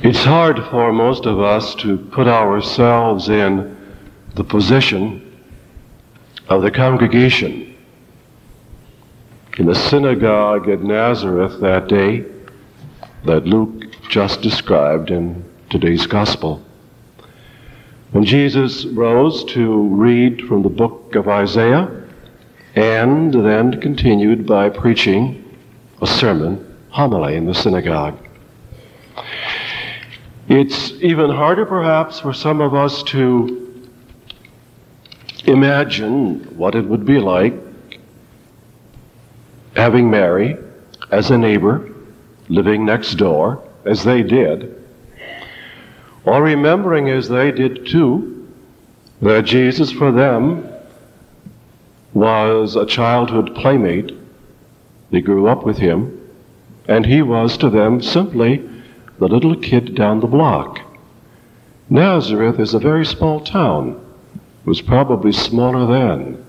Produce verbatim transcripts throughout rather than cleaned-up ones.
It's hard for most of us to put ourselves in the position of the congregation in the synagogue at Nazareth that day that Luke just described in today's gospel. When Jesus rose to read from the book of Isaiah and then continued by preaching a sermon, homily in the synagogue. It's even harder perhaps for some of us to imagine what it would be like having Mary as a neighbor, living next door, as they did, or remembering as they did too, that Jesus for them was a childhood playmate. They grew up with him, and he was to them simply the little kid down the block. Nazareth is a very small town. It was probably smaller then.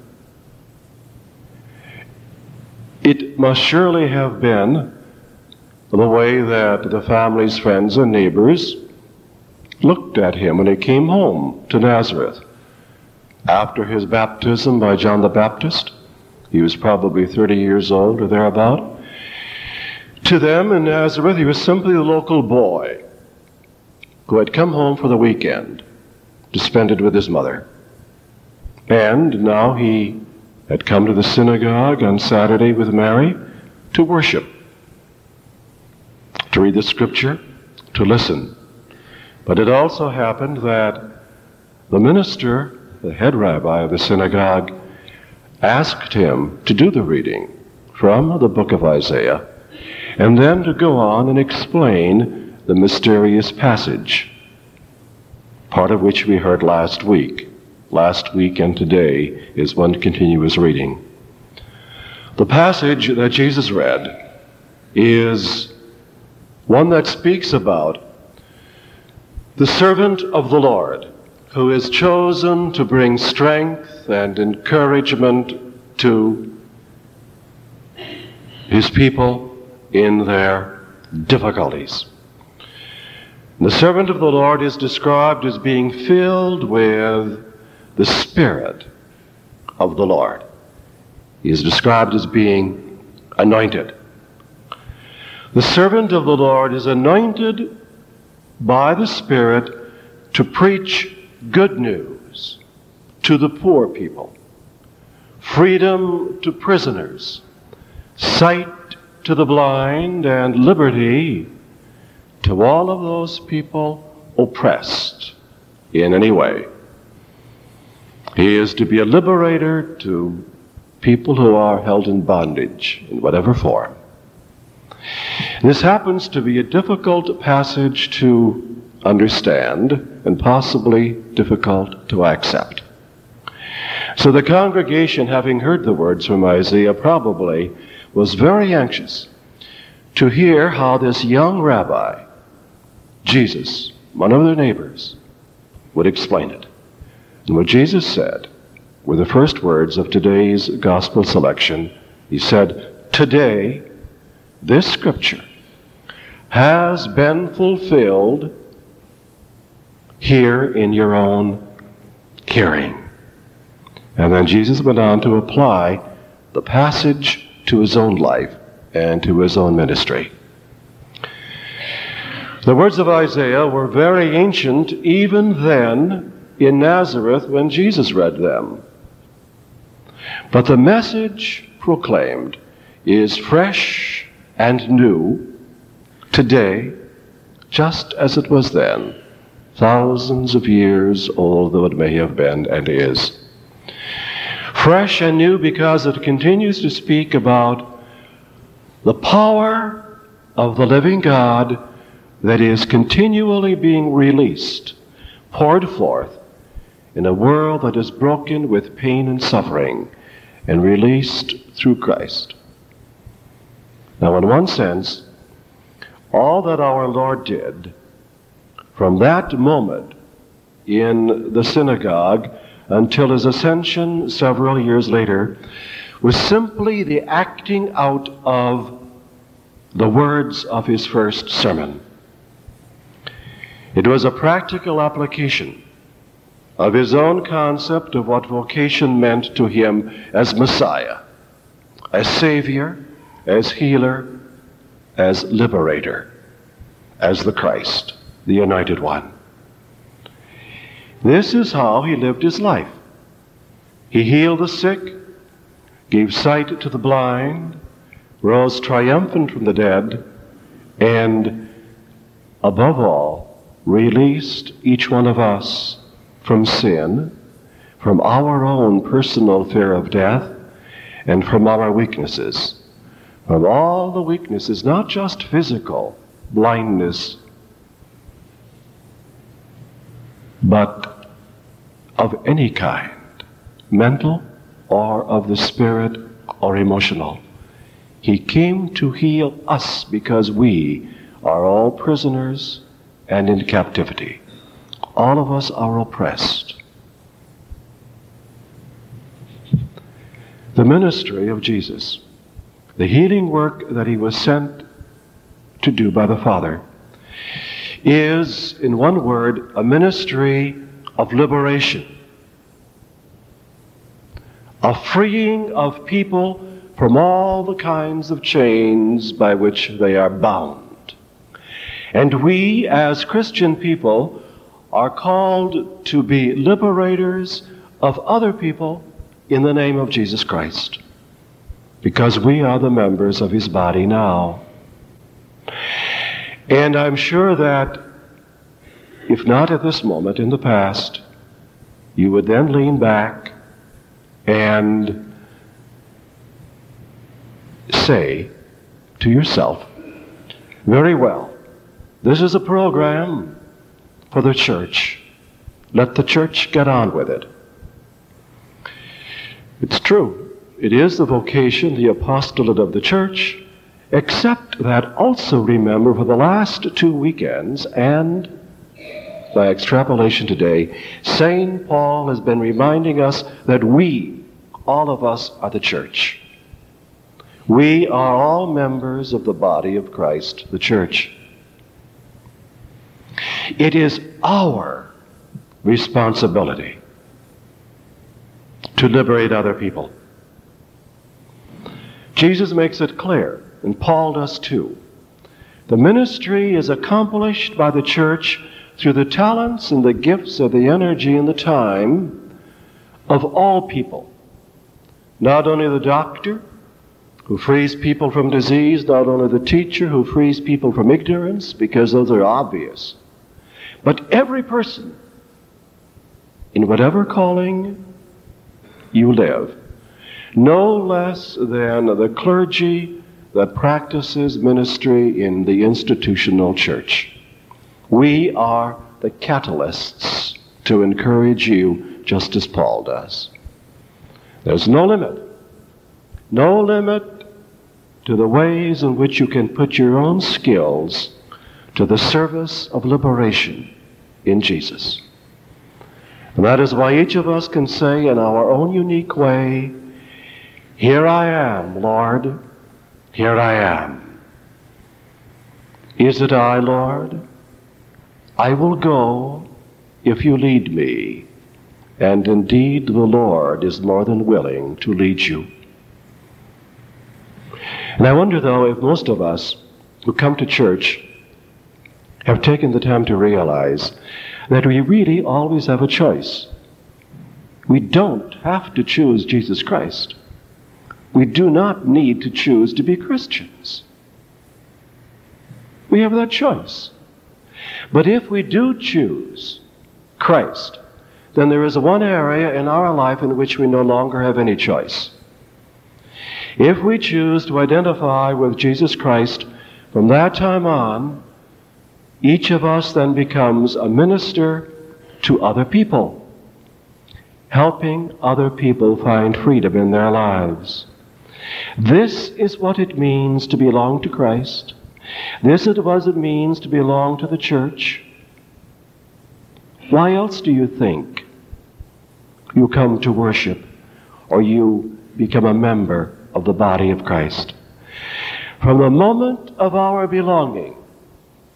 It must surely have been the way that the family's friends and neighbors looked at him when he came home to Nazareth. After his baptism by John the Baptist, he was probably thirty years old or thereabout. To them in Nazareth, he was simply a local boy who had come home for the weekend to spend it with his mother. And now he had come to the synagogue on Saturday with Mary to worship, to read the scripture, to listen. But it also happened that the minister, the head rabbi of the synagogue, asked him to do the reading from the book of Isaiah and then to go on and explain the mysterious passage, part of which we heard last week. Last week and today is one continuous reading. The passage that Jesus read is one that speaks about the servant of the Lord who is chosen to bring strength and encouragement to his people in their difficulties. The servant of the Lord is described as being filled with the Spirit of the Lord. He is described as being anointed. The servant of the Lord is anointed by the Spirit to preach good news to the poor people, freedom to prisoners, sight to the blind, and liberty to all of those people oppressed in any way. He is to be a liberator to people who are held in bondage in whatever form. This happens to be a difficult passage to understand and possibly difficult to accept. So the congregation, having heard the words from Isaiah, probably was very anxious to hear how this young rabbi, Jesus, one of their neighbors, would explain it. And what Jesus said were the first words of today's gospel selection. He said, "Today, this scripture has been fulfilled here in your own hearing." And then Jesus went on to apply the passage to his own life and to his own ministry. The words of Isaiah were very ancient even then in Nazareth when Jesus read them. But the message proclaimed is fresh and new today, just as it was then, thousands of years old though it may have been and is. Fresh and new because it continues to speak about the power of the living God that is continually being released, poured forth in a world that is broken with pain and suffering, and released through Christ. Now, in one sense, all that our Lord did from that moment in the synagogue until his ascension several years later was simply the acting out of the words of his first sermon. It was a practical application of his own concept of what vocation meant to him as Messiah, as Savior, as healer, as liberator, as the Christ, the Anointed One. This is how he lived his life. He healed the sick, gave sight to the blind, rose triumphant from the dead, and above all, released each one of us from sin, from our own personal fear of death, and from our weaknesses. From all the weaknesses, not just physical blindness, but of any kind, mental or of the spirit or emotional. He came to heal us because we are all prisoners and in captivity. All of us are oppressed. The ministry of Jesus, the healing work that he was sent to do by the Father, is, in one word, a ministry of liberation, a freeing of people from all the kinds of chains by which they are bound. And we, as Christian people, are called to be liberators of other people in the name of Jesus Christ, because we are the members of his body now. And I'm sure that, if not at this moment, in the past, you would then lean back and say to yourself, very well, this is a program for the church. Let the church get on with it. It's true. It is the vocation, the apostolate of the church, except that also remember for the last two weekends and by extrapolation today, Saint Paul has been reminding us that we, all of us, are the church. We are all members of the body of Christ, the church. It is our responsibility to liberate other people. Jesus makes it clear, and Paul does too. The ministry is accomplished by the church through the talents and the gifts of the energy and the time of all people. Not only the doctor who frees people from disease, not only the teacher who frees people from ignorance, because those are obvious, but every person, in whatever calling you live, no less than the clergy that practices ministry in the institutional church. We are the catalysts to encourage you, just as Paul does. There's no limit, no limit to the ways in which you can put your own skills to the service of liberation in Jesus. And that is why each of us can say in our own unique way, here I am, Lord, here I am. Is it I, Lord? I will go if you lead me. And indeed, the Lord is more than willing to lead you. And I wonder, though, if most of us who come to church have taken the time to realize that we really always have a choice. We don't have to choose Jesus Christ. We do not need to choose to be Christians. We have that choice. But if we do choose Christ, then there is one area in our life in which we no longer have any choice. If we choose to identify with Jesus Christ, from that time on, each of us then becomes a minister to other people, helping other people find freedom in their lives. This is what it means to belong to Christ. This is what it means to belong to the church. Why else do you think you come to worship or you become a member of the body of Christ? From the moment of our belonging,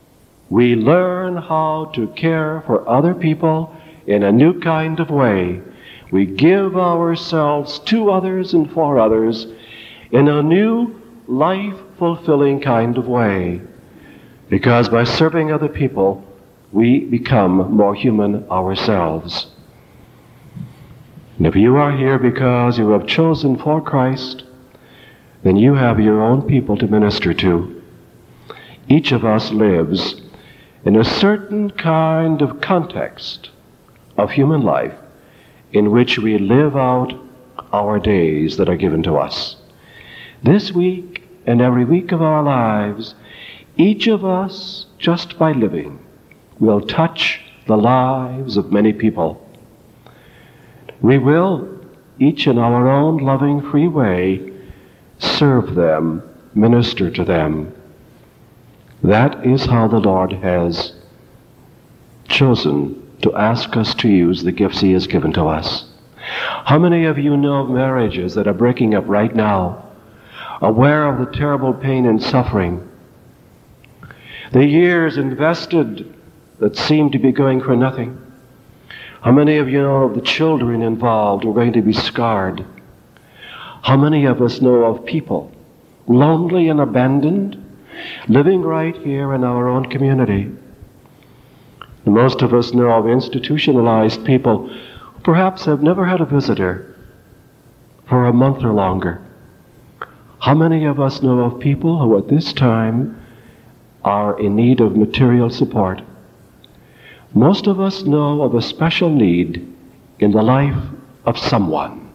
we learn how to care for other people in a new kind of way. We give ourselves to others and for others in a new, life-fulfilling kind of way. Because by serving other people, we become more human ourselves. And if you are here because you have chosen for Christ, then you have your own people to minister to. Each of us lives in a certain kind of context of human life in which we live out our days that are given to us. This week and every week of our lives, each of us, just by living, will touch the lives of many people. We will, each in our own loving, free way, serve them, minister to them. That is how the Lord has chosen to ask us to use the gifts He has given to us. How many of you know of marriages that are breaking up right now, aware of the terrible pain and suffering, the years invested that seem to be going for nothing? How many of you know of the children involved who are going to be scarred? How many of us know of people lonely and abandoned, living right here in our own community? And most of us know of institutionalized people who perhaps have never had a visitor for a month or longer. How many of us know of people who at this time are in need of material support? Most of us know of a special need in the life of someone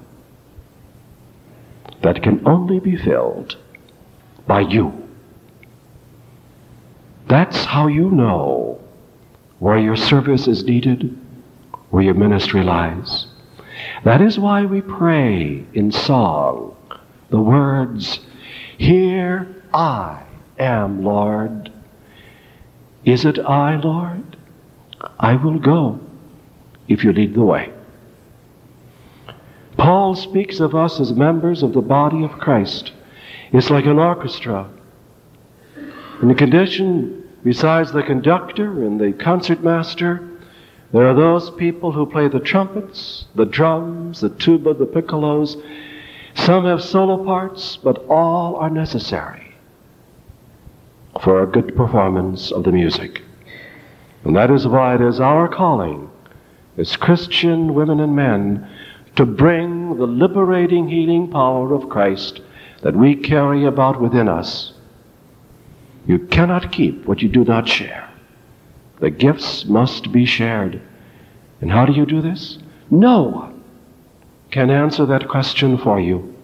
that can only be filled by you. That's how you know where your service is needed, where your ministry lies. That is why we pray in song the words, "Here I am, Lord. Is it I, Lord? I will go if you lead the way." Paul speaks of us as members of the body of Christ. It's like an orchestra. In the condition, besides the conductor and the concertmaster, there are those people who play the trumpets, the drums, the tuba, the piccolos. Some have solo parts, but all are necessary for a good performance of the music. And that is why it is our calling as Christian women and men to bring the liberating, healing power of Christ that we carry about within us. You cannot keep what you do not share. The gifts must be shared. And how do you do this? No one can answer that question for you.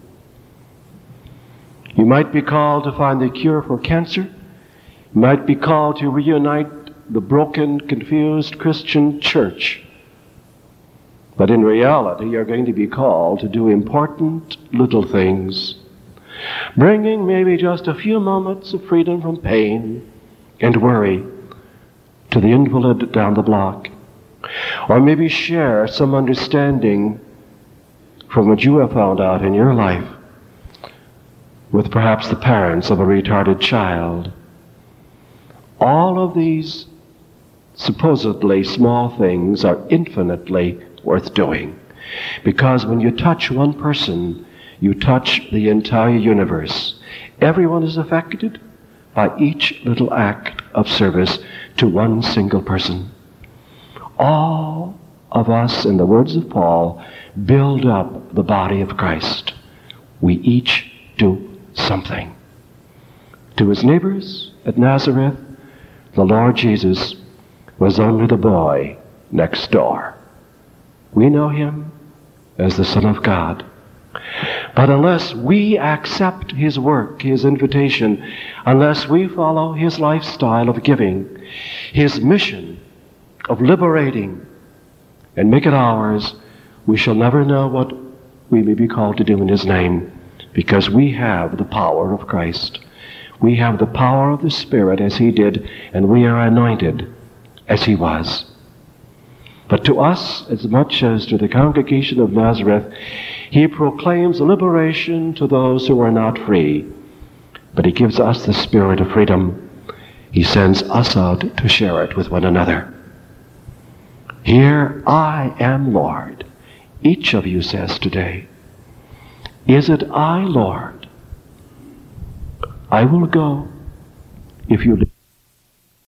You might be called to find the cure for cancer. You might be called to reunite the broken, confused Christian church. But in reality, you're going to be called to do important little things, bringing maybe just a few moments of freedom from pain and worry to the invalid down the block. Or maybe share some understanding from what you have found out in your life with perhaps the parents of a retarded child. All of these supposedly small things are infinitely worth doing, because when you touch one person, you touch the entire universe. Everyone is affected by each little act of service to one single person. All of us, in the words of Paul, build up the body of Christ. We each do something. To his neighbors at Nazareth, the Lord Jesus was only the boy next door. We know him as the Son of God. But unless we accept his work, his invitation, unless we follow his lifestyle of giving, his mission of liberating, and make it ours, we shall never know what we may be called to do in his name, because we have the power of Christ. We have the power of the Spirit as he did, and we are anointed as he was. But to us, as much as to the congregation of Nazareth, he proclaims liberation to those who are not free. But he gives us the spirit of freedom. He sends us out to share it with one another. Here I am, Lord. Each of you says today, is it I, Lord? I will go if you